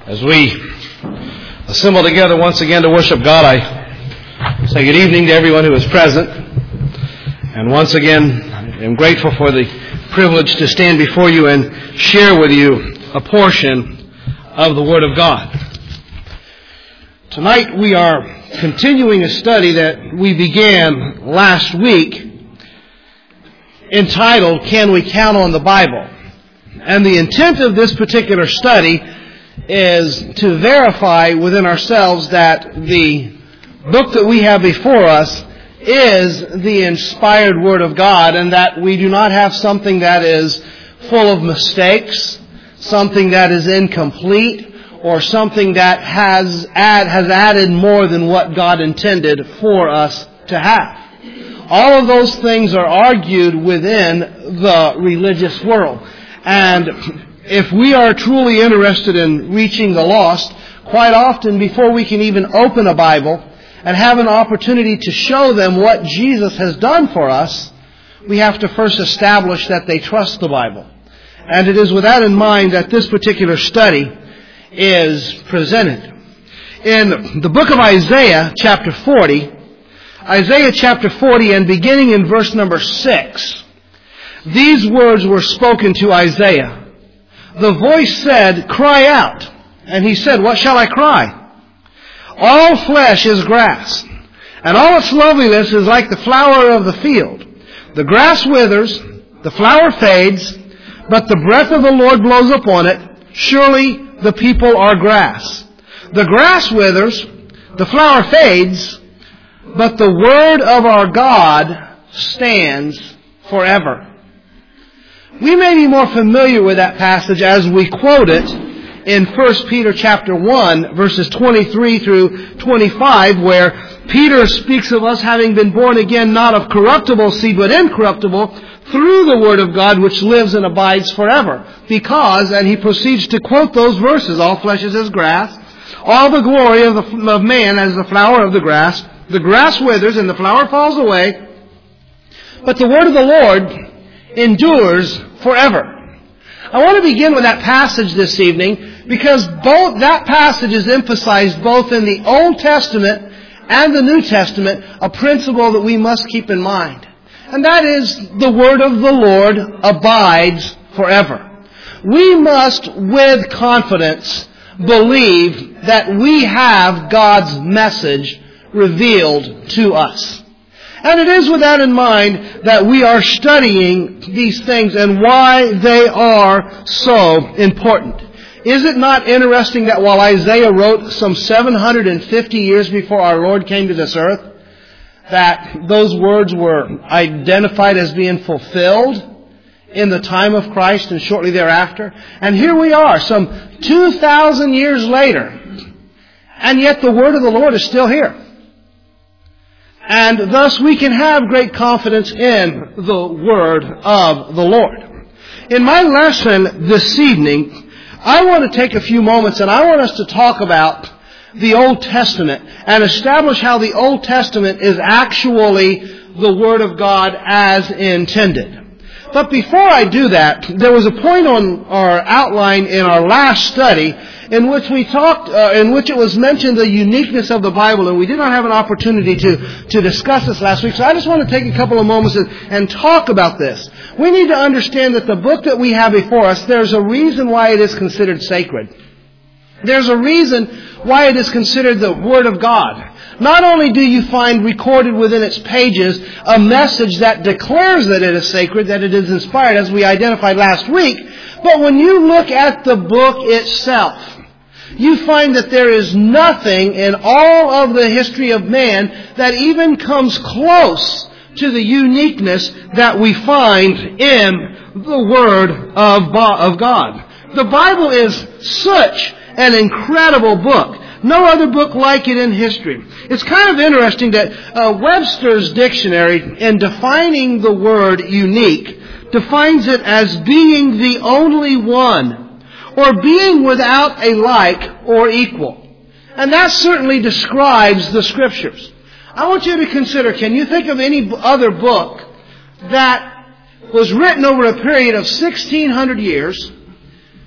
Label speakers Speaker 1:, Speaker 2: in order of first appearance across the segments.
Speaker 1: As we assemble together once again to worship God, I say good evening to everyone who is present. And once again, I'm grateful for the privilege to stand before you and share with you a portion of the Word of God. Tonight we are continuing a study that we began last week entitled, Can We Count on the Bible? And the intent of this particular study is to verify within ourselves that the book that we have before us is the inspired Word of God, and that we do not have something that is full of mistakes, something that is incomplete, or something that has added more than what God intended for us to have. All of those things are argued within the religious world. And if we are truly interested in reaching the lost, quite often before we can even open a Bible and have an opportunity to show them what Jesus has done for us, we have to first establish that they trust the Bible. And it is with that in mind that this particular study is presented. In the book of Isaiah, chapter 40, and beginning in verse number 6, these words were spoken to Isaiah. The voice said, "Cry out." And he said, "What shall I cry? All flesh is grass, and all its loveliness is like the flower of the field. The grass withers, the flower fades, but the breath of the Lord blows upon it. Surely the people are grass. The grass withers, the flower fades, but the word of our God stands forever." We may be more familiar with that passage as we quote it in 1 Peter chapter 1, verses 23 through 25, where Peter speaks of us having been born again, not of corruptible seed, but incorruptible, through the Word of God, which lives and abides forever. Because, and he proceeds to quote those verses, all flesh is as grass, all the glory of man as the flower of the grass withers and the flower falls away, but the word of the Lord endures forever. I want to begin with that passage this evening because both that passage is emphasized both in the Old Testament and the New Testament, a principle that we must keep in mind. And that is the word of the Lord abides forever. We must with confidence believe that we have God's message revealed to us. And it is with that in mind that we are studying these things and why they are so important. Is it not interesting that while Isaiah wrote some 750 years before our Lord came to this earth, that those words were identified as being fulfilled in the time of Christ and shortly thereafter? And here we are, some 2,000 years later, and yet the word of the Lord is still here. And thus we can have great confidence in the word of the Lord. In my lesson this evening, I want to take a few moments and I want us to talk about the Old Testament and establish how the Old Testament is actually the Word of God as intended. But before I do that, there was a point on our outline in our last study in which we talked, in which it was mentioned the uniqueness of the Bible, and we did not have an opportunity to discuss this last week. So I just want to take a couple of moments and talk about this. We need to understand that the book that we have before us, there's a reason why it is considered sacred. There's a reason why it is considered the Word of God. Not only do you find recorded within its pages a message that declares that it is sacred, that it is inspired, as we identified last week, but when you look at the book itself, you find that there is nothing in all of the history of man that even comes close to the uniqueness that we find in the Word of God. The Bible is such an incredible book. No other book like it in history. It's kind of interesting that Webster's dictionary, in defining the word unique, defines it as being the only one, or being without a like or equal. And that certainly describes the Scriptures. I want you to consider, can you think of any other book that was written over a period of 1,600 years,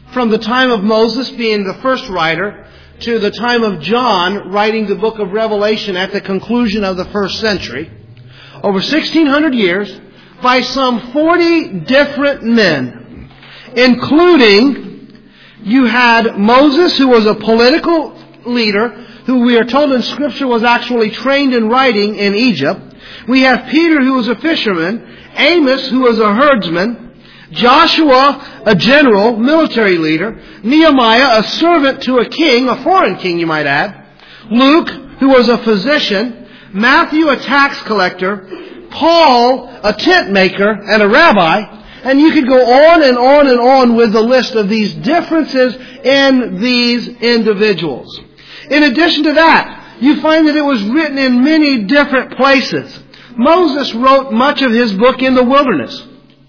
Speaker 1: from the time of Moses being the first writer to the time of John writing the book of Revelation at the conclusion of the first century, over 1,600 years, by some 40 different men, including you had Moses, who was a political leader, who we are told in Scripture was actually trained in writing in Egypt. We have Peter, who was a fisherman, Amos, who was a herdsman, Joshua, a general, military leader, Nehemiah, a servant to a king, a foreign king you might add, Luke, who was a physician, Matthew, a tax collector, Paul, a tent maker and a rabbi, and you could go on and on and on with the list of these differences in these individuals. In addition to that, you find that it was written in many different places. Moses wrote much of his book in the wilderness.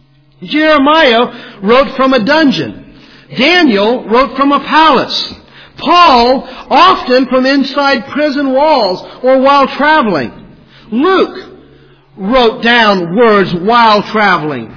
Speaker 1: Jeremiah wrote from a dungeon. Daniel wrote from a palace. Paul often from inside prison walls or while traveling. Luke wrote down words while traveling.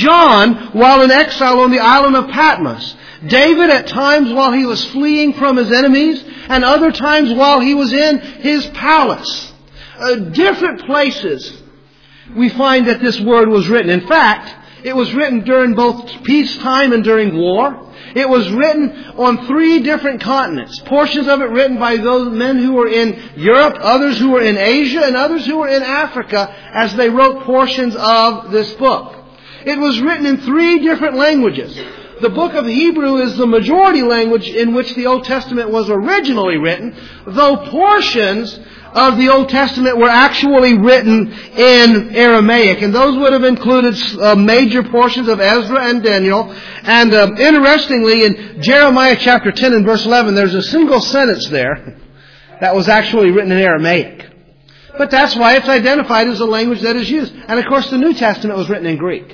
Speaker 1: John while in exile on the island of Patmos. David at times while he was fleeing from his enemies, and other times while he was in his palace. Different places we find that this word was written. In fact, it was written during both peacetime and during war. It was written on 3 different continents. Portions of it written by those men who were in Europe, others who were in Asia, and others who were in Africa as they wrote portions of this book. It was written in 3 different languages. The book of Hebrew is the majority language in which the Old Testament was originally written, though portions of the Old Testament were actually written in Aramaic. And those would have included major portions of Ezra and Daniel. And interestingly, in Jeremiah chapter 10 and verse 11, there's a single sentence there that was actually written in Aramaic. But that's why it's identified as a language that is used. And of course, the New Testament was written in Greek.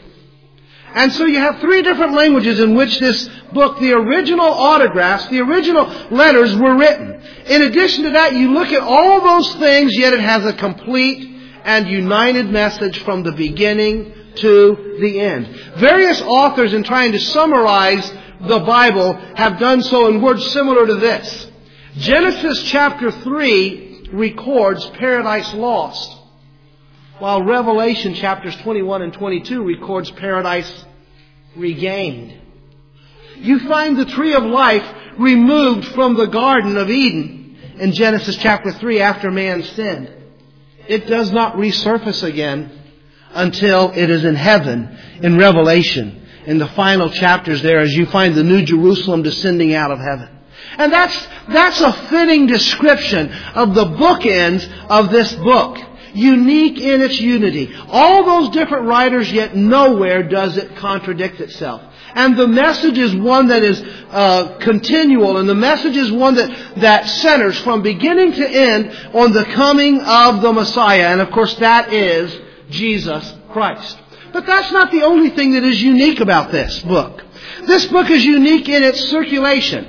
Speaker 1: And so you have 3 different languages in which this book, the original autographs, the original letters were written. In addition to that, you look at all those things, yet it has a complete and united message from the beginning to the end. Various authors, in trying to summarize the Bible, have done so in words similar to this. Genesis chapter 3 records paradise lost, while Revelation chapters 21 and 22 records paradise regained. You find the tree of life removed from the Garden of Eden in Genesis chapter 3 after man sinned. It does not resurface again until it is in heaven in Revelation. In the final chapters there, as you find the New Jerusalem descending out of heaven. And that's a fitting description of the bookends of this book. Unique in its unity. All those different writers, yet nowhere does it contradict itself. And the message is one that is continual, and the message is one that centers from beginning to end on the coming of the Messiah. And of course that is Jesus Christ. But that's not the only thing that is unique about this book. This book is unique in its circulation.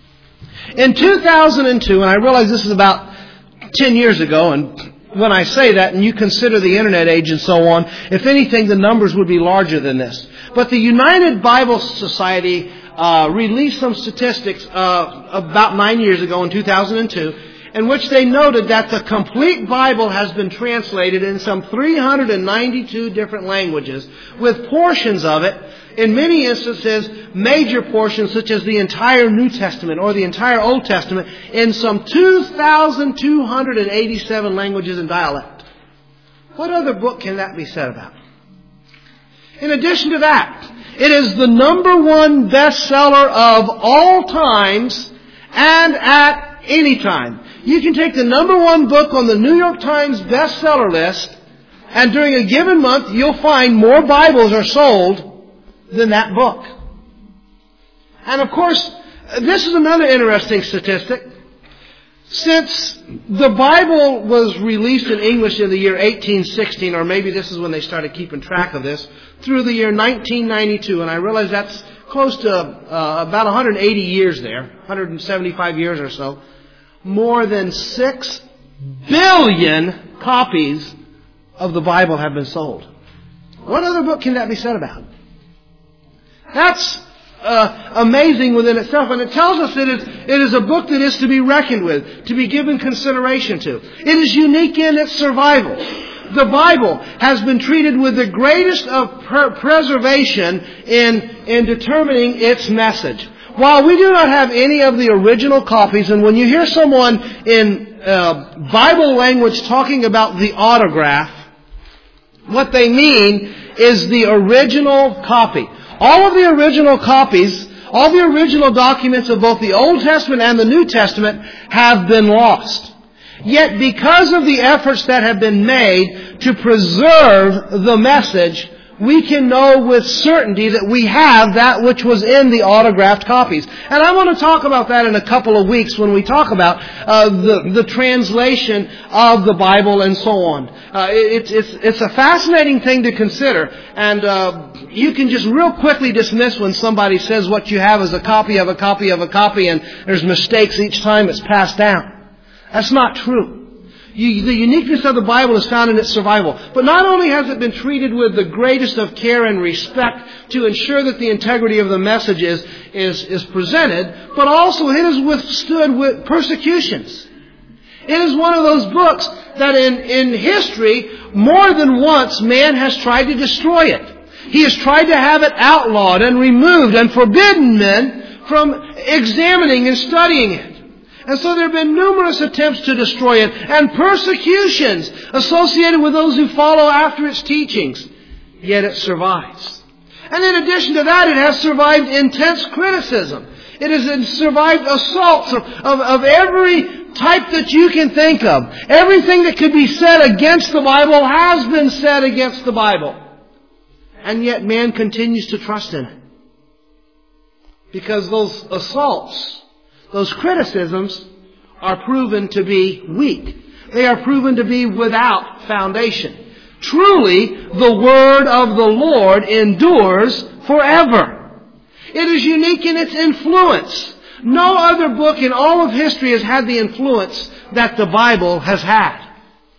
Speaker 1: In 2002, and I realize this is about 10 years ago, and when I say that, and you consider the internet age and so on, if anything, the numbers would be larger than this. But the United Bible Society released some statistics about 9 years ago in 2002, in which they noted that the complete Bible has been translated in some 392 different languages, with portions of it, in many instances, major portions such as the entire New Testament or the entire Old Testament, in some 2,287 languages and dialect. What other book can that be said about? In addition to that, it is the #1 bestseller of all times and at any time. You can take the #1 book on the New York Times bestseller list, and during a given month, you'll find more Bibles are sold than that book. And of course, this is another interesting statistic. Since the Bible was released in English in the year 1816, or maybe this is when they started keeping track of this, through the year 1992, and I realize that's close to about 180 years there, 175 years or so, more than 6 billion copies of the Bible have been sold. What other book can that be said about? That's amazing within itself. And it tells us that it is a book that is to be reckoned with, to be given consideration to. It is unique in its survival. The Bible has been treated with the greatest of preservation in determining its message. While we do not have any of the original copies, and when you hear someone in Bible language talking about the autograph, what they mean is the original copy. All of the original copies, all the original documents of both the Old Testament and the New Testament have been lost. Yet because of the efforts that have been made to preserve the message, we can know with certainty that we have that which was in the autographed copies. And I want to talk about that in a couple of weeks when we talk about the translation of the Bible and so on. It's a fascinating thing to consider, and you can just real quickly dismiss when somebody says what you have is a copy of a copy of a copy and there's mistakes each time it's passed down. That's not true. The uniqueness of the Bible is found in its survival. But not only has it been treated with the greatest of care and respect to ensure that the integrity of the message is presented, but also it has withstood with persecutions. It is one of those books that in history, more than once, man has tried to destroy it. He has tried to have it outlawed and removed and forbidden men from examining and studying it. And so there have been numerous attempts to destroy it and persecutions associated with those who follow after its teachings. Yet it survives. And in addition to that, it has survived intense criticism. It has survived assaults of every type that you can think of. Everything that could be said against the Bible has been said against the Bible. And yet man continues to trust in it. Because those assaults, those criticisms are proven to be weak. They are proven to be without foundation. Truly, the word of the Lord endures forever. It is unique in its influence. No other book in all of history has had the influence that the Bible has had.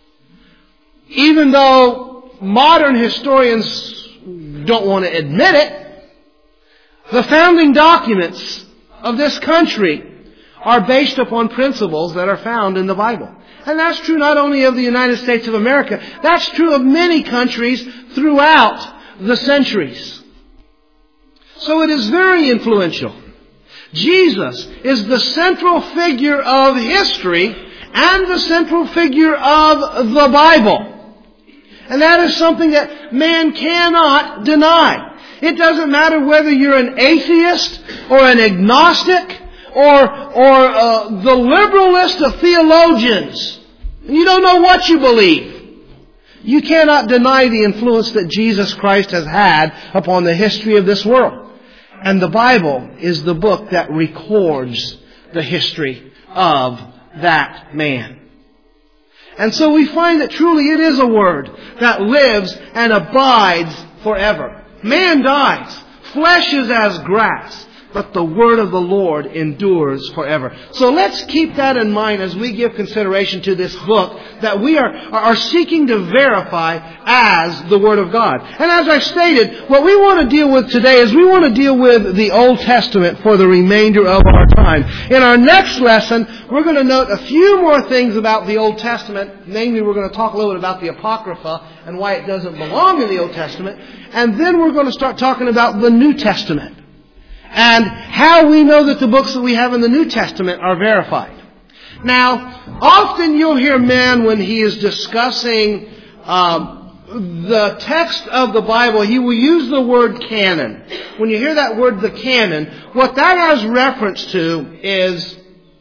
Speaker 1: Even though modern historians don't want to admit it, the founding documents of this country are based upon principles that are found in the Bible. And that's true not only of the United States of America, that's true of many countries throughout the centuries. So it is very influential. Jesus is the central figure of history and the central figure of the Bible. And that is something that man cannot deny. It doesn't matter whether you're an atheist or an agnostic or the liberalist of theologians. You don't know what you believe. You cannot deny the influence that Jesus Christ has had upon the history of this world. And the Bible is the book that records the history of that man. And so we find that truly it is a word that lives and abides forever. Man dies. Flesh is as grass. But the word of the Lord endures forever. So let's keep that in mind as we give consideration to this book that we are seeking to verify as the Word of God. And as I stated, what we want to deal with today is we want to deal with the Old Testament for the remainder of our time. In our next lesson, we're going to note a few more things about the Old Testament. Namely, we're going to talk a little bit about the Apocrypha and why it doesn't belong in the Old Testament. And then we're going to start talking about the New Testament and how we know that the books that we have in the New Testament are verified. Now, often you'll hear man, when he is discussing the text of the Bible, he will use the word canon. When you hear that word, the canon, what that has reference to is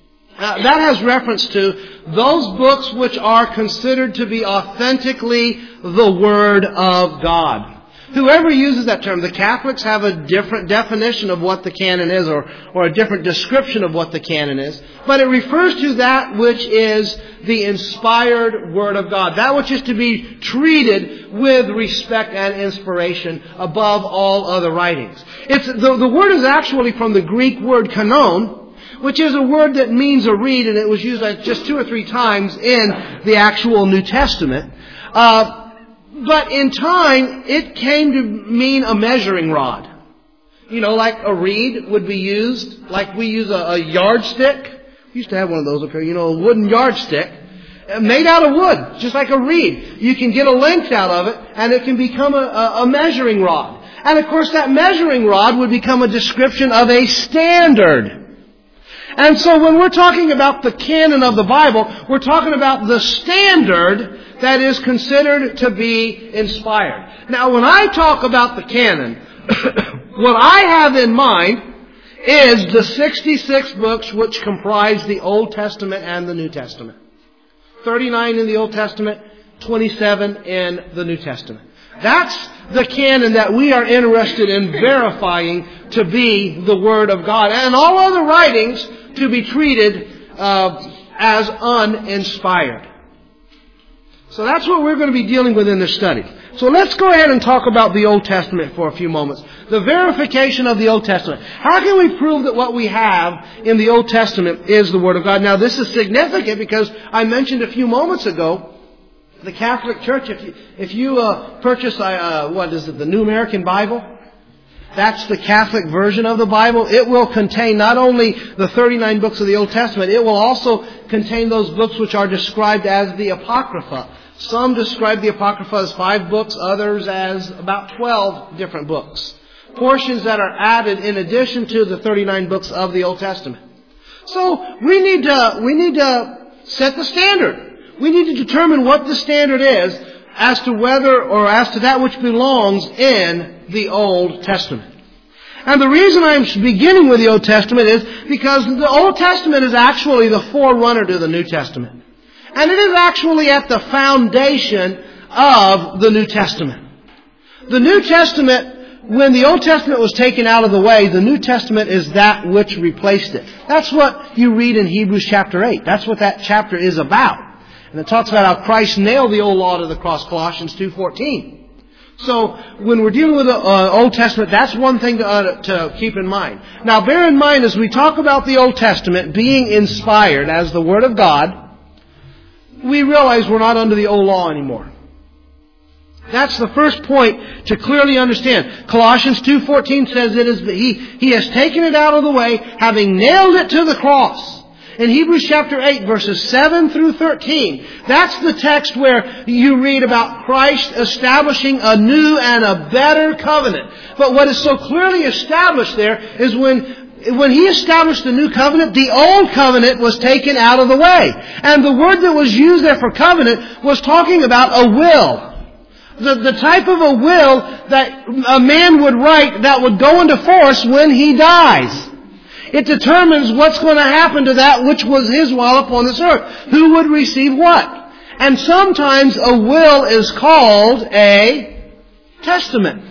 Speaker 1: those books which are considered to be authentically the Word of God. Whoever uses that term, the Catholics have a different definition of what the canon is, or a different description of what the canon is. But it refers to that which is the inspired Word of God. That which is to be treated with respect and inspiration above all other writings. The word is actually from the Greek word kanon, which is a word that means a reed, and it was used just 2 or 3 times in the actual New Testament. But in time, it came to mean a measuring rod. like a reed would be used, like we use a yardstick. We used to have one of those up here, a wooden yardstick. Made out of wood, just like a reed. You can get a length out of it, and it can become a measuring rod. And of course, that measuring rod would become a description of a standard. And so when we're talking about the canon of the Bible, we're talking about the standard that is considered to be inspired. Now, when I talk about the canon, what I have in mind is the 66 books which comprise the Old Testament and the New Testament. 39 in the Old Testament, 27 in the New Testament. That's the canon that we are interested in verifying to be the Word of God. And all other writings to be treated as uninspired. So that's what we're going to be dealing with in this study. So let's go ahead and talk about the Old Testament for a few moments. The verification of the Old Testament. How can we prove that what we have in the Old Testament is the Word of God? Now this is significant because I mentioned a few moments ago, the Catholic Church, if you purchase, the New American Bible, that's the Catholic version of the Bible. It will contain not only the 39 books of the Old Testament, it will also contain those books which are described as the Apocrypha. Some describe the Apocrypha as 5 books, others as about 12 different books. Portions that are added in addition to the 39 books of the Old Testament. So we need to set the standard. We need to determine what the standard is as to whether or as to that which belongs in the Old Testament. And the reason I'm beginning with the Old Testament is because the Old Testament is actually the forerunner to the New Testament. And it is actually at the foundation of the New Testament. The New Testament, when the Old Testament was taken out of the way, the New Testament is that which replaced it. That's what you read in Hebrews chapter 8. That's what that chapter is about. And it talks about how Christ nailed the old law to the cross, Colossians 2:14. So when we're dealing with the Old Testament, that's one thing to keep in mind. Now bear in mind as we talk about the Old Testament being inspired as the Word of God, we realize we're not under the old law anymore. That's the first point to clearly understand. Colossians 2:14 says it is He has taken it out of the way, having nailed it to the cross. In Hebrews chapter 8, verses 7 through 13, that's the text where you read about Christ establishing a new and a better covenant. But what is so clearly established there is when He established the new covenant, the old covenant was taken out of the way. And the word that was used there for covenant was talking about a will. The type of a will that a man would write that would go into force when he dies. It determines what's going to happen to that which was his while upon this earth. Who would receive what? And sometimes a will is called a testament.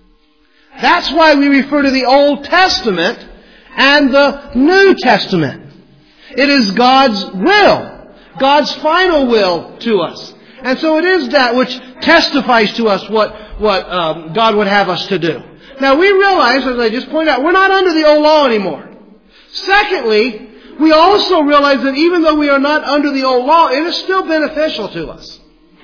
Speaker 1: That's why we refer to the Old Testament and the New Testament. It is God's will. God's final will to us. And so it is that which testifies to us what God would have us to do. Now we realize, as I just pointed out, we're not under the old law anymore. Secondly, we also realize that even though we are not under the old law, it is still beneficial to us.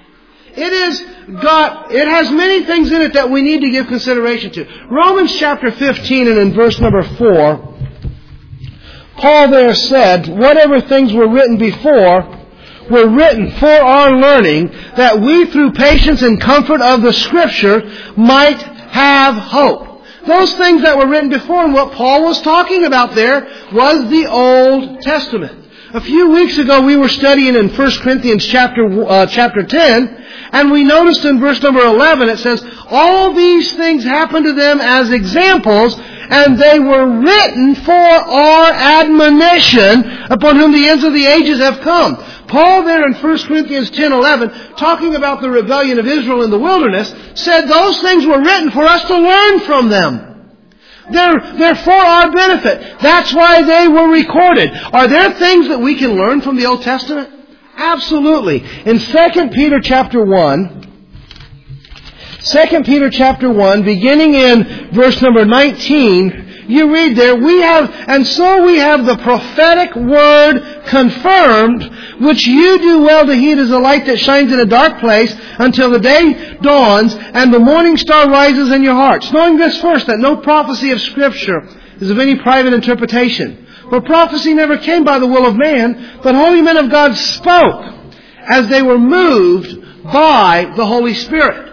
Speaker 1: It has many things in it that we need to give consideration to. Romans chapter 15 and in verse number 4, Paul there said, whatever things were written before were written for our learning, that we through patience and comfort of the Scripture might have hope. Those things that were written before, and what Paul was talking about there was the Old Testament. A few weeks ago we were studying in 1 Corinthians chapter 10, and we noticed in verse number 11 it says, all these things happened to them as examples, and they were written for our admonition, upon whom the ends of the ages have come. Paul there in 1 Corinthians 10:11, talking about the rebellion of Israel in the wilderness, said those things were written for us to learn from them. They're for our benefit. That's why they were recorded. Are there things that we can learn from the Old Testament? Absolutely. In 2 Peter chapter 1, beginning in verse number 19, you read there, we have the prophetic word confirmed, which you do well to heed as a light that shines in a dark place until the day dawns and the morning star rises in your hearts. Knowing this first, that no prophecy of Scripture is of any private interpretation. For prophecy never came by the will of man, but holy men of God spoke as they were moved by the Holy Spirit.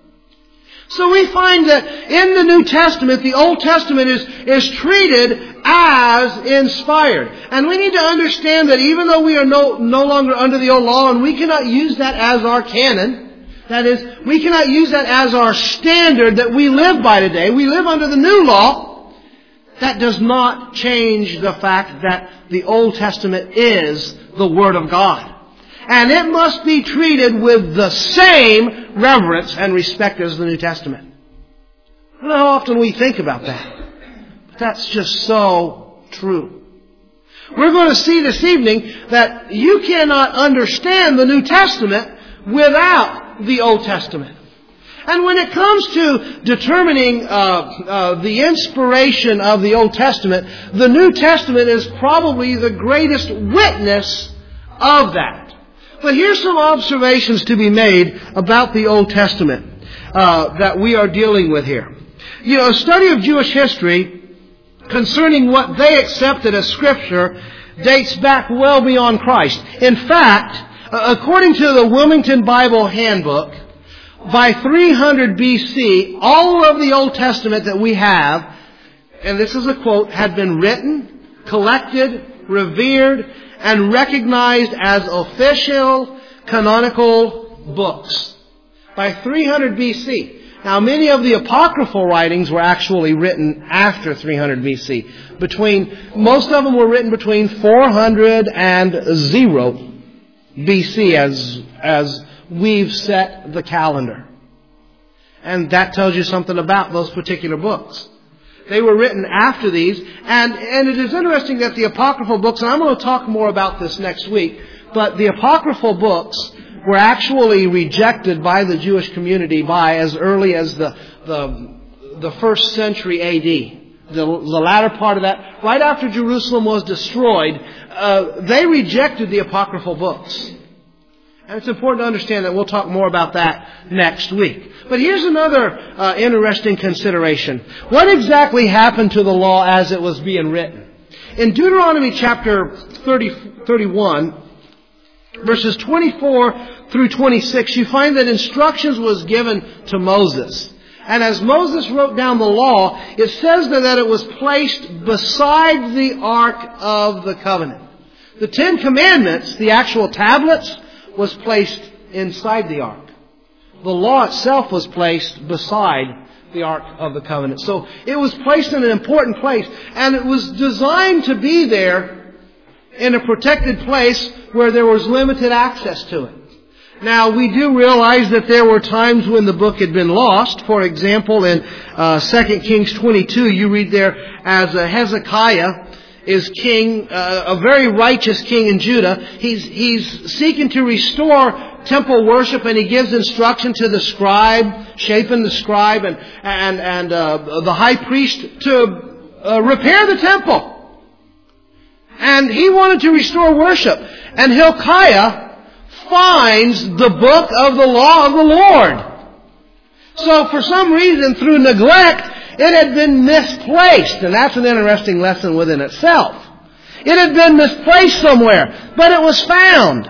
Speaker 1: So we find that in the New Testament, the Old Testament is treated as inspired. And we need to understand that even though we are no longer under the old law, and we cannot use that as our canon, that is, we cannot use that as our standard that we live by today. We live under the new law. That does not change the fact that the Old Testament is the Word of God. And it must be treated with the same reverence and respect as the New Testament. I don't know how often we think about that. But that's just so true. We're going to see this evening that you cannot understand the New Testament without the Old Testament. And when it comes to determining the inspiration of the Old Testament, the New Testament is probably the greatest witness of that. But here's some observations to be made about the Old Testament that we are dealing with here. You know, a study of Jewish history concerning what they accepted as Scripture dates back well beyond Christ. In fact, according to the Wilmington Bible Handbook, by 300 BC, all of the Old Testament that we have, and this is a quote, had been written, collected, revered, and recognized as official canonical books. By 300 BC. Now, many of the apocryphal writings were actually written after 300 BC. Most of them were written between 400 and 0 BC as we've set the calendar. And that tells you something about those particular books. They were written after these, and it is interesting that the apocryphal books, and I'm going to talk more about this next week, but the apocryphal books were actually rejected by the Jewish community by as early as the first century AD. The latter part of that, right after Jerusalem was destroyed, they rejected the apocryphal books. And it's important to understand that. We'll talk more about that next week. But here's another interesting consideration. What exactly happened to the law as it was being written? In Deuteronomy chapter 31, verses 24 through 26, you find that instructions was given to Moses. And as Moses wrote down the law, it says that it was placed beside the Ark of the Covenant. The Ten Commandments, the actual tablets, was placed inside the ark. The law itself was placed beside the Ark of the Covenant. So it was placed in an important place, and it was designed to be there in a protected place where there was limited access to it. Now, we do realize that there were times when the book had been lost. For example, in 2 Kings 22, you read there, as Hezekiah is king, a very righteous king in Judah. He's seeking to restore temple worship, and he gives instruction to the scribe, Shaphan the scribe, and the high priest to repair the temple. And he wanted to restore worship. And Hilkiah finds the book of the law of the Lord. So for some reason, through neglect, it had been misplaced. And that's an interesting lesson within itself. It had been misplaced somewhere, but it was found.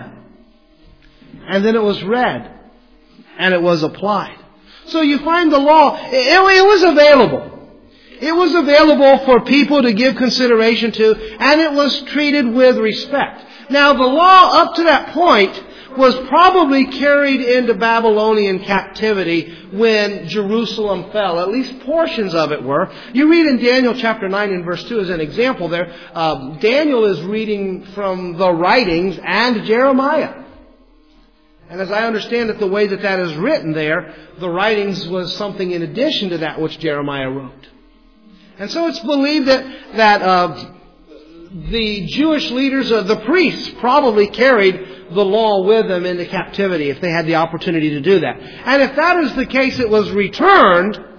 Speaker 1: And then it was read. And it was applied. So you find the law, it was available. It was available for people to give consideration to, and it was treated with respect. Now, the law up to that point was probably carried into Babylonian captivity when Jerusalem fell. At least portions of it were. You read in Daniel chapter 9 and verse 2 as an example there. Daniel is reading from the writings and Jeremiah. And as I understand it, the way that is written there, the writings was something in addition to that which Jeremiah wrote. And so it's believed that the Jewish leaders, the priests, probably carried the law with them into captivity if they had the opportunity to do that. And if that is the case, it was returned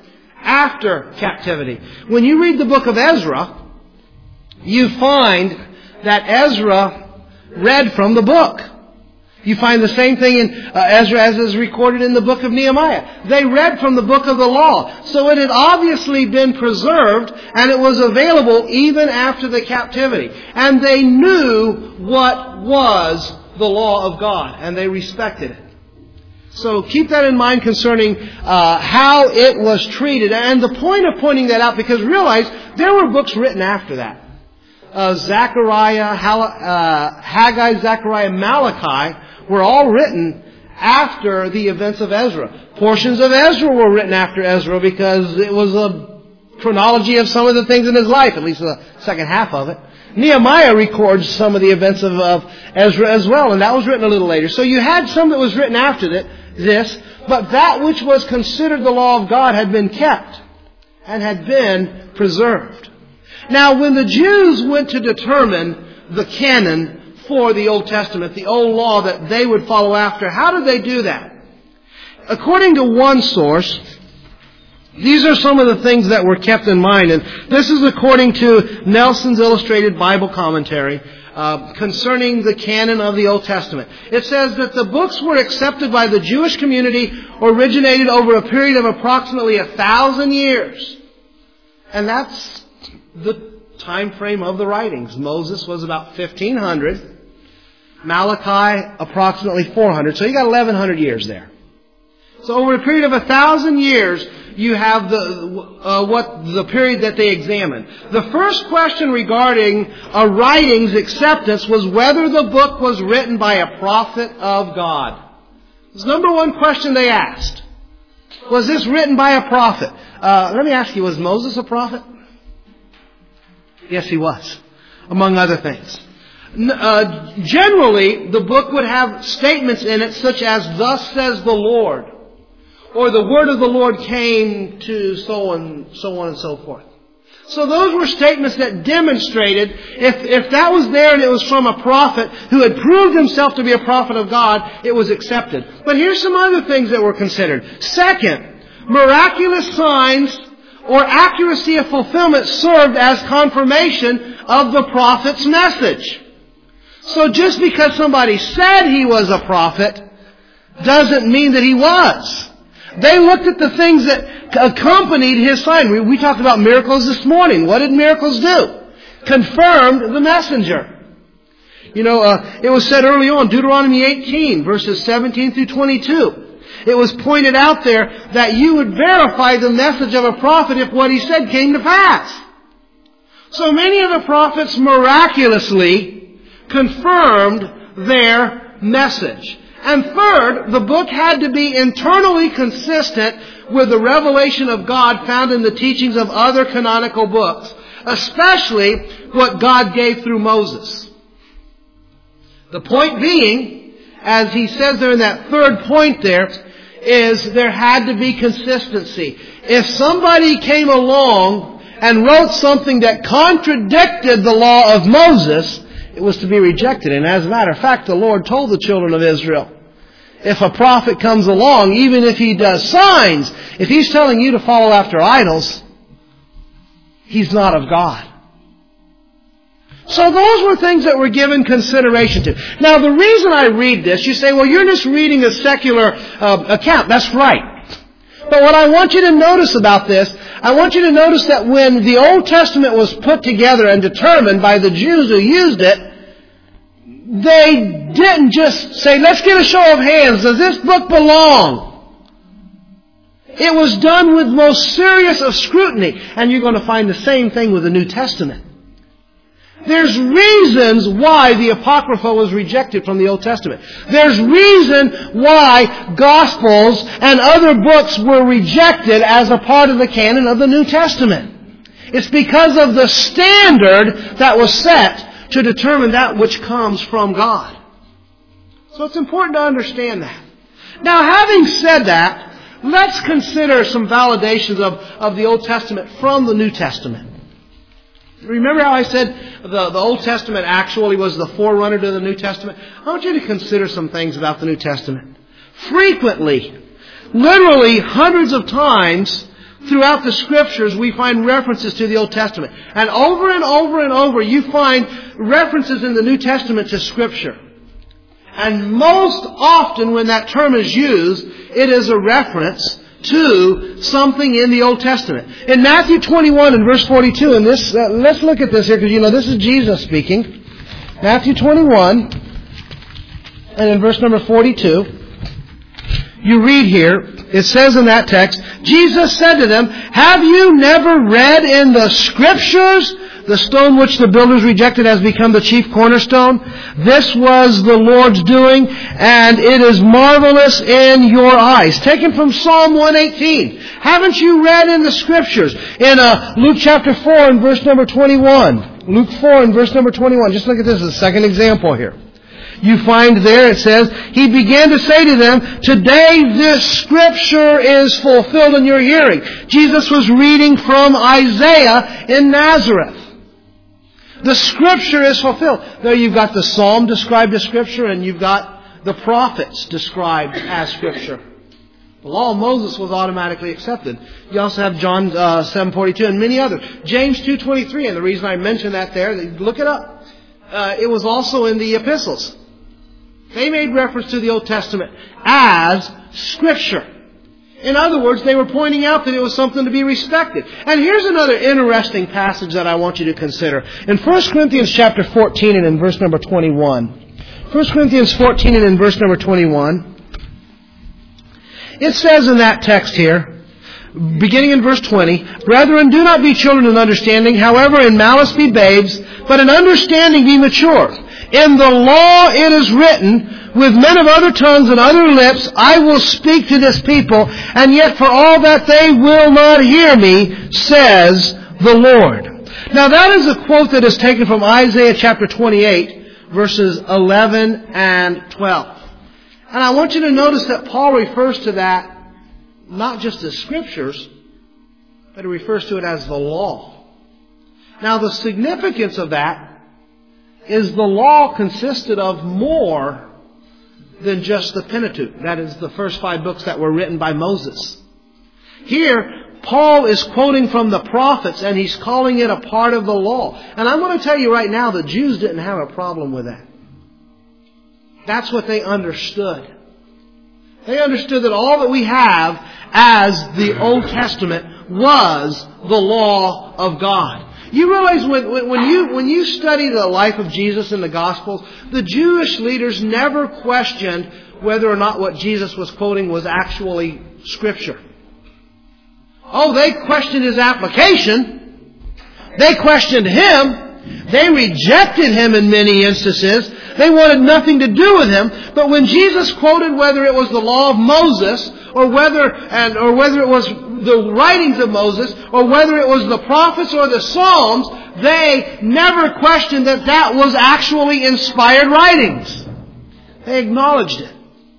Speaker 1: after captivity. When you read the book of Ezra, you find that Ezra read from the book. You find the same thing in Ezra as is recorded in the book of Nehemiah. They read from the book of the law. So it had obviously been preserved, and it was available even after the captivity. And they knew what was the law of God, and they respected it. So keep that in mind concerning how it was treated. And the point of pointing that out, because realize there were books written after that. Zechariah, Haggai, Zechariah, Malachi were all written after the events of Ezra. Portions of Ezra were written after Ezra because it was a chronology of some of the things in his life, at least the second half of it. Nehemiah records some of the events of Ezra as well, and that was written a little later. So you had some that was written after this, but that which was considered the law of God had been kept and had been preserved. Now, when the Jews went to determine the canon for the Old Testament, the old law that they would follow after, how did they do that? According to one source, these are some of the things that were kept in mind. And this is according to Nelson's Illustrated Bible Commentary concerning the canon of the Old Testament. It says that the books were accepted by the Jewish community, originated over a period of approximately 1,000 years. And that's the time frame of the writings. Moses was about 1,500. Malachi, approximately 400. So you got 1,100 years there. So over a period of 1,000 years, you have the period that they examined. The first question regarding a writing's acceptance was whether the book was written by a prophet of God. This is number one question they asked. Was this written by a prophet? Let me ask you, was Moses a prophet? Yes, he was, among other things. Generally, the book would have statements in it such as, "Thus says the Lord," or "The word of the Lord came to so on and so forth." So those were statements that demonstrated, if that was there and it was from a prophet who had proved himself to be a prophet of God, it was accepted. But here's some other things that were considered. Second, miraculous signs or accuracy of fulfillment served as confirmation of the prophet's message. So just because somebody said he was a prophet doesn't mean that he was. They looked at the things that accompanied his sign. We talked about miracles this morning. What did miracles do? Confirmed the messenger. It was said early on, Deuteronomy 18, verses 17 through 22. It was pointed out there that you would verify the message of a prophet if what he said came to pass. So many of the prophets miraculously confirmed their message. And third, the book had to be internally consistent with the revelation of God found in the teachings of other canonical books, especially what God gave through Moses. The point being, as he says there in that third point there, is there had to be consistency. If somebody came along and wrote something that contradicted the law of Moses, it was to be rejected. And as a matter of fact, the Lord told the children of Israel, if a prophet comes along, even if he does signs, if he's telling you to follow after idols, he's not of God. So those were things that were given consideration to. Now the reason I read this, you say, well, you're just reading a secular account. That's right. But what I want you to notice about this, I want you to notice that when the Old Testament was put together and determined by the Jews who used it, they didn't just say, let's get a show of hands. Does this book belong? It was done with most serious of scrutiny. And you're going to find the same thing with the New Testament. There's reasons why the Apocrypha was rejected from the Old Testament. There's reason why Gospels and other books were rejected as a part of the canon of the New Testament. It's because of the standard that was set to determine that which comes from God. So it's important to understand that. Now, having said that, let's consider some validations of the Old Testament from the New Testament. Remember how I said the Old Testament actually was the forerunner to the New Testament? I want you to consider some things about the New Testament. Frequently, literally hundreds of times, throughout the Scriptures, we find references to the Old Testament. And over and over and over, you find references in the New Testament to Scripture. And most often when that term is used, it is a reference to something in the Old Testament. In Matthew 21 and verse 42, and this, let's look at this here, because this is Jesus speaking. Matthew 21, and in verse number 42, you read here, it says in that text, Jesus said to them, "Have you never read in the Scriptures, the stone which the builders rejected has become the chief cornerstone? This was the Lord's doing, and it is marvelous in your eyes." Taken from Psalm 118. Haven't you read in the Scriptures? In Luke chapter 4 and verse number 21. Luke 4 and verse number 21. Just look at this as a second example here. You find there, it says, "He began to say to them, 'Today this Scripture is fulfilled in your hearing.'" Jesus was reading from Isaiah in Nazareth. The Scripture is fulfilled. There you've got the Psalm described as Scripture, and you've got the prophets described as Scripture. The law of Moses was automatically accepted. You also have John 7:42 and many others. James 2:23, and the reason I mention that there, look it up. It was also in the epistles. They made reference to the Old Testament as Scripture. In other words, they were pointing out that it was something to be respected. And here's another interesting passage that I want you to consider. In 1 Corinthians chapter 14 and in verse number 21. 1 Corinthians 14 and in verse number 21. It says in that text here, beginning in verse 20, "Brethren, do not be children in understanding, however in malice be babes, but in understanding be mature. In the law it is written, with men of other tongues and other lips I will speak to this people, and yet for all that they will not hear me, says the Lord." Now that is a quote that is taken from Isaiah chapter 28, verses 11 and 12. And I want you to notice that Paul refers to that not just as Scriptures, but he refers to it as the law. Now the significance of that is the law consisted of more than just the Pentateuch. That is the first 5 books that were written by Moses. Here, Paul is quoting from the prophets and he's calling it a part of the law. And I'm going to tell you right now, the Jews didn't have a problem with that. That's what they understood. They understood that all that we have as the Old Testament was the law of God. You realize when you study the life of Jesus in the Gospels, the Jewish leaders never questioned whether or not what Jesus was quoting was actually Scripture. Oh, they questioned His application. They questioned Him. They rejected Him in many instances. They wanted nothing to do with Him. But when Jesus quoted whether it was the law of Moses, or whether it was the writings of Moses, or whether it was the prophets or the Psalms, they never questioned that that was actually inspired writings. They acknowledged it.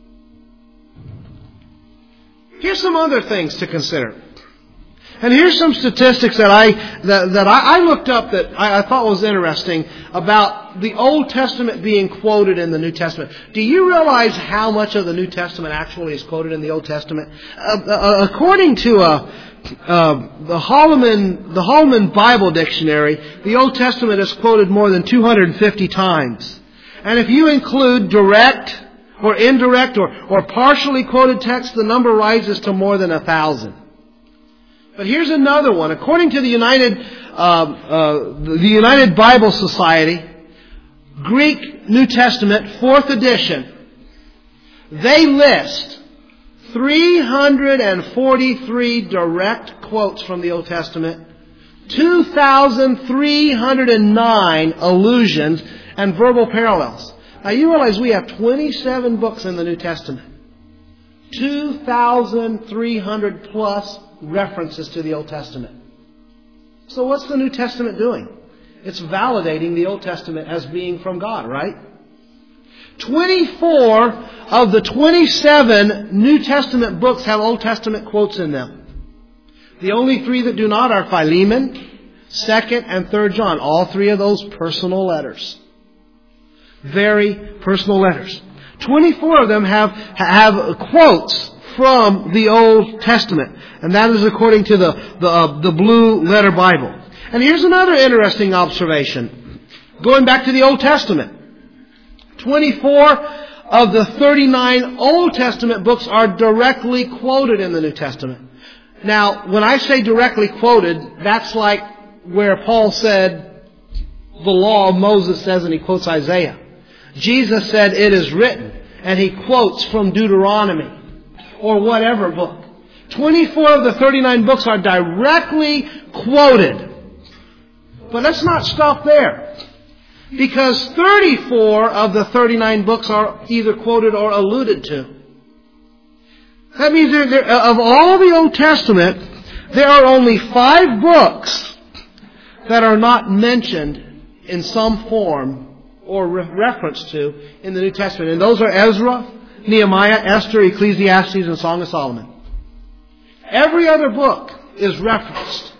Speaker 1: Here's some other things to consider. And here's some statistics that I looked up that I thought was interesting about the Old Testament being quoted in the New Testament. Do you realize how much of the New Testament actually is quoted in the Old Testament? According to the Holman Bible Dictionary, the Old Testament is quoted more than 250 times. And if you include direct or indirect or partially quoted text, the number rises to more than 1,000. But here's another one. According to the United Bible Society, Greek New Testament, 4th edition, they list 343 direct quotes from the Old Testament, 2,309 allusions, and verbal parallels. Now you realize we have 27 books in the New Testament. 2,300 plus references to the Old Testament. So what's the New Testament doing? It's validating the Old Testament as being from God, right? 24 of the 27 New Testament books have Old Testament quotes in them. The only 3 that do not are Philemon, 2nd and 3rd John. All 3 of those personal letters. Very personal letters. 24 of them have quotes from the Old Testament. And that is according to the Blue Letter Bible. And here's another interesting observation. Going back to the Old Testament. 24 of the 39 Old Testament books are directly quoted in the New Testament. Now, when I say directly quoted, that's like where Paul said the law of Moses says, and he quotes Isaiah. Jesus said it is written, and he quotes from Deuteronomy or whatever book. 24 of the 39 books are directly quoted. But let's not stop there, because 34 of the 39 books are either quoted or alluded to. That means of all the Old Testament, there are only 5 books that are not mentioned in some form or reference to in the New Testament. And those are Ezra, Nehemiah, Esther, Ecclesiastes, and Song of Solomon. Every other book is referenced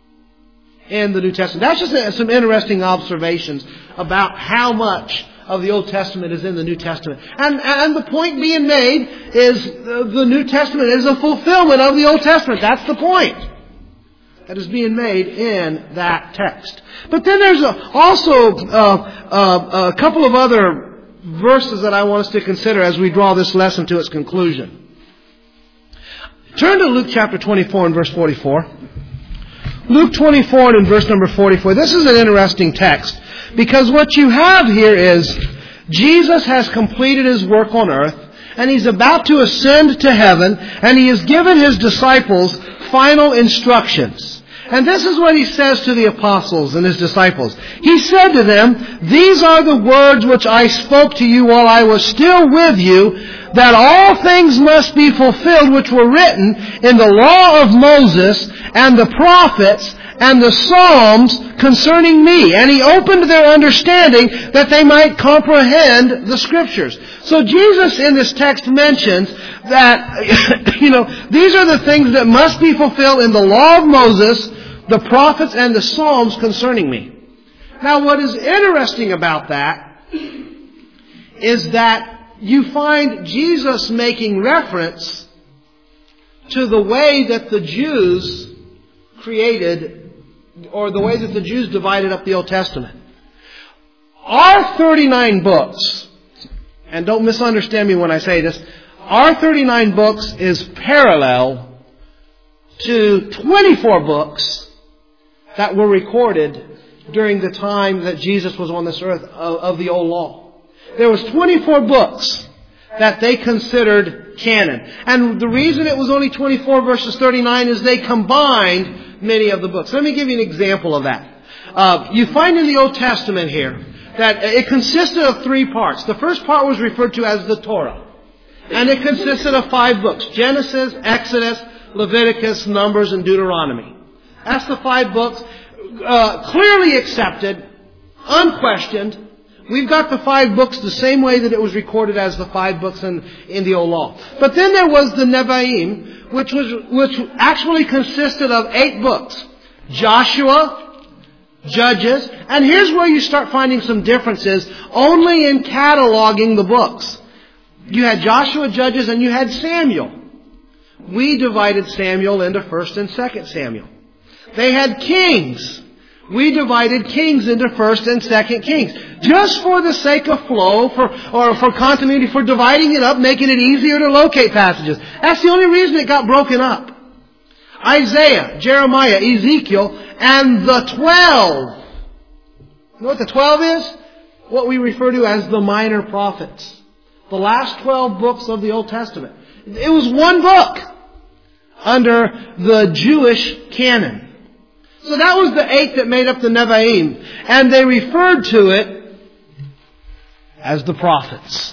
Speaker 1: in the New Testament. That's just some interesting observations about how much of the Old Testament is in the New Testament. And the point being made is the New Testament is a fulfillment of the Old Testament. That's the point that is being made in that text. But then there's also a couple of other verses that I want us to consider as we draw this lesson to its conclusion. Turn to Luke chapter 24 and verse 44. Luke 24 and verse number 44. This is an interesting text, because what you have here is Jesus has completed His work on earth, and He's about to ascend to heaven, and He has given His disciples final instructions. And this is what He says to the apostles and His disciples. He said to them, "These are the words which I spoke to you while I was still with you, that all things must be fulfilled which were written in the law of Moses and the prophets and the Psalms concerning me." And He opened their understanding that they might comprehend the Scriptures. So Jesus in this text mentions that, these are the things that must be fulfilled in the law of Moses, the prophets, and the Psalms concerning me. Now, what is interesting about that is that you find Jesus making reference to the way that the Jews created, or the way that the Jews divided up the Old Testament. Our 39 books, and don't misunderstand me when I say this, our 39 books is parallel to 24 books that were recorded during the time that Jesus was on this earth of the old law. There was 24 books that they considered canon. And the reason it was only 24 verses 39 is they combined many of the books. Let me give you an example of that. You find in the Old Testament here that it consisted of 3 parts. The first part was referred to as the Torah. And it consisted of 5 books: Genesis, Exodus, Leviticus, Numbers, and Deuteronomy. That's the 5 books, clearly accepted, unquestioned. We've got the 5 books the same way that it was recorded as the 5 books in the Old Law. But then there was the Nevi'im, which actually consisted of 8 books: Joshua, Judges, and here's where you start finding some differences only in cataloging the books. You had Joshua, Judges, and you had Samuel. We divided Samuel into 1st and 2nd Samuel. They had Kings. We divided Kings into 1st and 2nd Kings. Just for the sake of flow, for continuity, for dividing it up, making it easier to locate passages. That's the only reason it got broken up. Isaiah, Jeremiah, Ezekiel, and the 12. You know what the 12 is? What we refer to as the minor prophets. The last 12 books of the Old Testament. It was one book under the Jewish canon. So that was the 8 that made up the Nevi'im. And they referred to it as the prophets.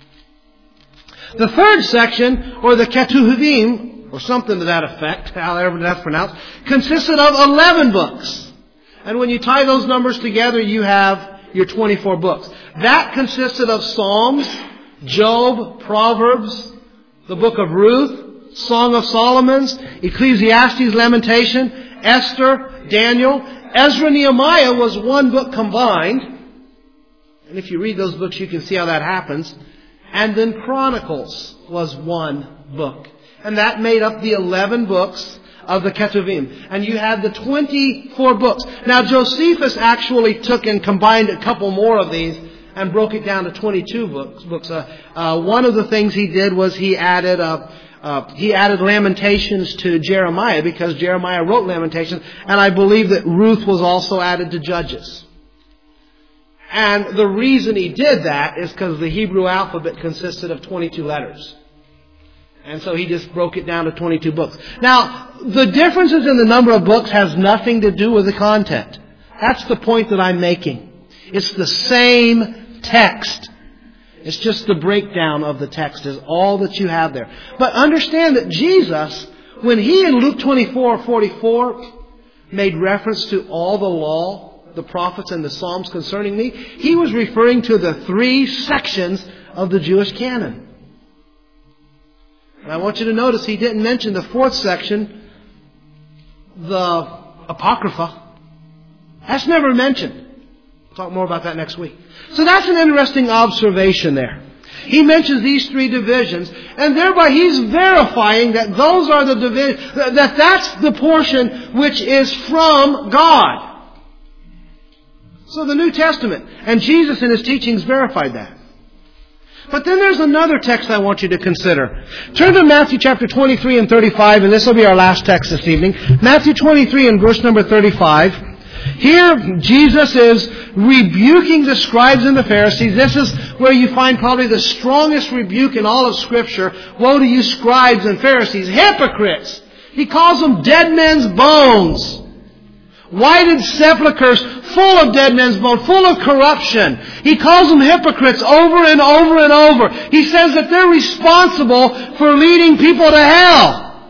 Speaker 1: The third section, or the Ketuvim, or something to that effect, however that's pronounced, consisted of 11 books. And when you tie those numbers together, you have your 24 books. That consisted of Psalms, Job, Proverbs, the book of Ruth, Song of Solomon, Ecclesiastes, Lamentation, Esther, Daniel. Ezra, Nehemiah was one book combined. And if you read those books, you can see how that happens. And then Chronicles was one book. And that made up the 11 books of the Ketuvim. And you had the 24 books. Now Josephus actually took and combined a couple more of these and broke it down to 22 books. One of the things he did was he added Lamentations to Jeremiah, because Jeremiah wrote Lamentations, and I believe that Ruth was also added to Judges. And the reason he did that is because the Hebrew alphabet consisted of 22 letters. And so he just broke it down to 22 books. Now, the differences in the number of books has nothing to do with the content. That's the point that I'm making. It's the same text. It's just the breakdown of the text is all that you have there. But understand that Jesus, when he in Luke 24:44 made reference to all the law, the prophets and the Psalms concerning me, he was referring to the 3 sections of the Jewish canon. And I want you to notice he didn't mention the 4th section, the Apocrypha. That's never mentioned. We'll talk more about that next week. So that's an interesting observation there. He mentions these 3 divisions, and thereby he's verifying that those are the divisions, that's the portion which is from God. So the New Testament and Jesus in His teachings verified that. But then there's another text I want you to consider. Turn to Matthew chapter 23 and 35, and this will be our last text this evening. Matthew 23 and verse number 35. Here Jesus is rebuking the scribes and the Pharisees. This is where you find probably the strongest rebuke in all of Scripture. Woe to you scribes and Pharisees, hypocrites! He calls them dead men's bones. Whited sepulchres full of dead men's bones, full of corruption. He calls them hypocrites over and over and over. He says that they're responsible for leading people to hell.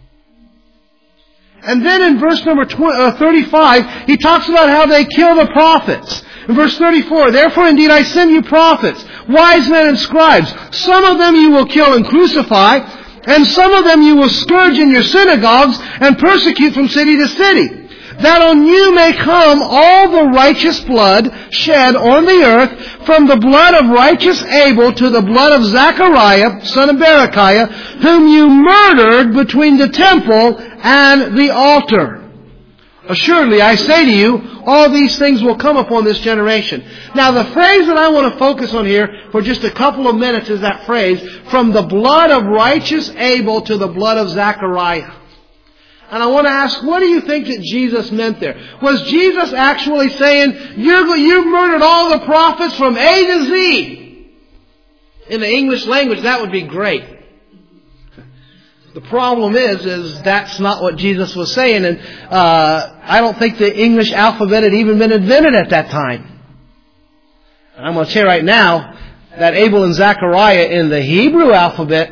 Speaker 1: And then in verse number 35, he talks about how they kill the prophets. In verse 34, therefore indeed I send you prophets, wise men and scribes. Some of them you will kill and crucify, and some of them you will scourge in your synagogues and persecute from city to city. That on you may come all the righteous blood shed on the earth, from the blood of righteous Abel to the blood of Zachariah, son of Berechiah, whom you murdered between the temple and the altar. Assuredly, I say to you, all these things will come upon this generation. Now, the phrase that I want to focus on here for just a couple of minutes is that phrase, from the blood of righteous Abel to the blood of Zachariah. And I want to ask, what do you think that Jesus meant there? Was Jesus actually saying, you've murdered all the prophets from A to Z? In the English language, that would be great. The problem is that's not what Jesus was saying. And I don't think the English alphabet had even been invented at that time. And I'm going to tell you right now that Abel and Zechariah in the Hebrew alphabet,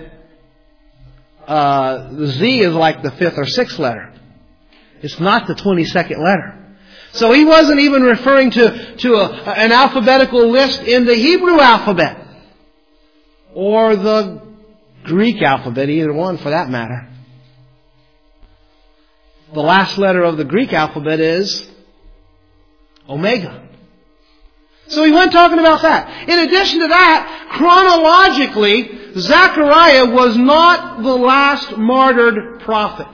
Speaker 1: the Z is like the 5th or 6th letter. It's not the 22nd letter. So he wasn't even referring to an alphabetical list in the Hebrew alphabet. Or the Greek alphabet, either one for that matter. The last letter of the Greek alphabet is Omega. So he went talking about that. In addition to that, chronologically, Zechariah was not the last martyred prophet.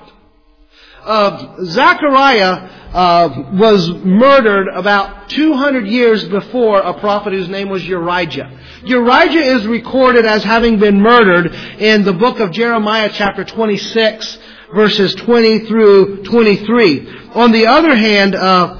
Speaker 1: Zechariah was murdered about 200 years before a prophet whose name was Urijah. Urijah is recorded as having been murdered in the book of Jeremiah chapter 26, verses 20 through 23. On the other hand,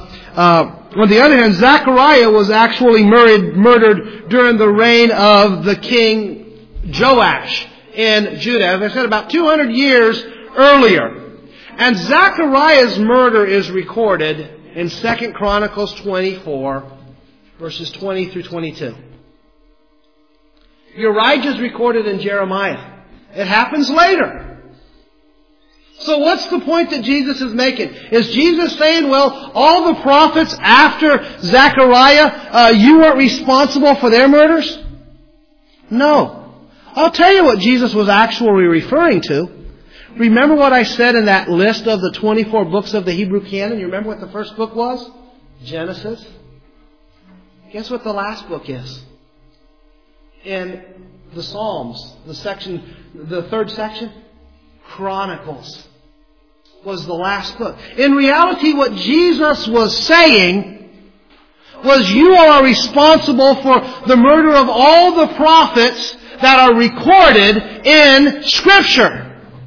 Speaker 1: Zechariah was actually murdered during the reign of the king Joash in Judah. As I said, about 200 years earlier. And Zechariah's murder is recorded in 2 Chronicles 24, verses 20 through 22. Urijah is recorded in Jeremiah. It happens later. So what's the point that Jesus is making? Is Jesus saying, well, all the prophets after Zechariah, you weren't responsible for their murders? No. I'll tell you what Jesus was actually referring to. Remember what I said in that list of the 24 books of the Hebrew canon? You remember what the first book was? Genesis. Guess what the last book is? In the Psalms, the 3rd section. Chronicles was the last book. In reality, what Jesus was saying was, you are responsible for the murder of all the prophets that are recorded in Scripture.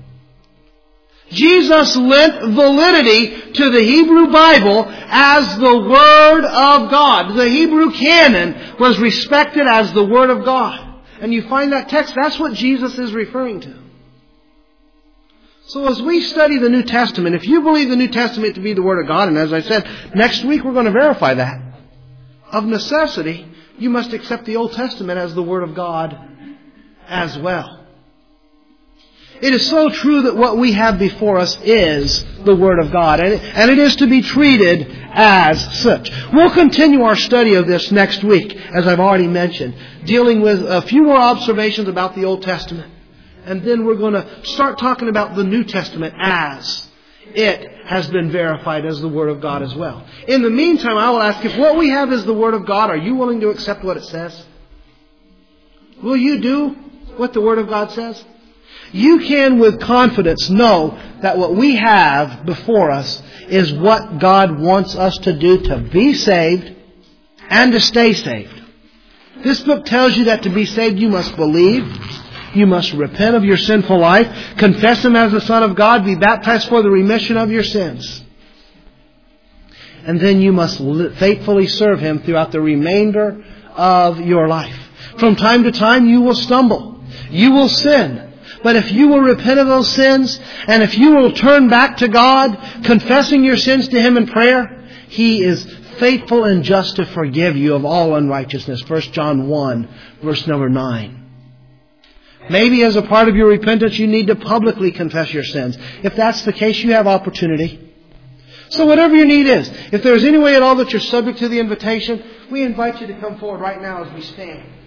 Speaker 1: Jesus lent validity to the Hebrew Bible as the Word of God. The Hebrew canon was respected as the Word of God. And you find that text, that's what Jesus is referring to. So as we study the New Testament, if you believe the New Testament to be the Word of God, and as I said, next week we're going to verify that, of necessity, you must accept the Old Testament as the Word of God as well. It is so true that what we have before us is the Word of God, and it is to be treated as such. We'll continue our study of this next week, as I've already mentioned, dealing with a few more observations about the Old Testament. And then we're going to start talking about the New Testament as it has been verified as the Word of God as well. In the meantime, I will ask, if what we have is the Word of God, are you willing to accept what it says? Will you do what the Word of God says? You can with confidence know that what we have before us is what God wants us to do to be saved and to stay saved. This book tells you that to be saved you must believe, you must repent of your sinful life, confess Him as the Son of God, be baptized for the remission of your sins. And then you must faithfully serve Him throughout the remainder of your life. From time to time you will stumble, you will sin. But if you will repent of those sins, and if you will turn back to God, confessing your sins to Him in prayer, He is faithful and just to forgive you of all unrighteousness. 1 John 1, verse number 9. Maybe as a part of your repentance, you need to publicly confess your sins. If that's the case, you have opportunity. So whatever your need is, if there's any way at all that you're subject to the invitation, we invite you to come forward right now as we stand.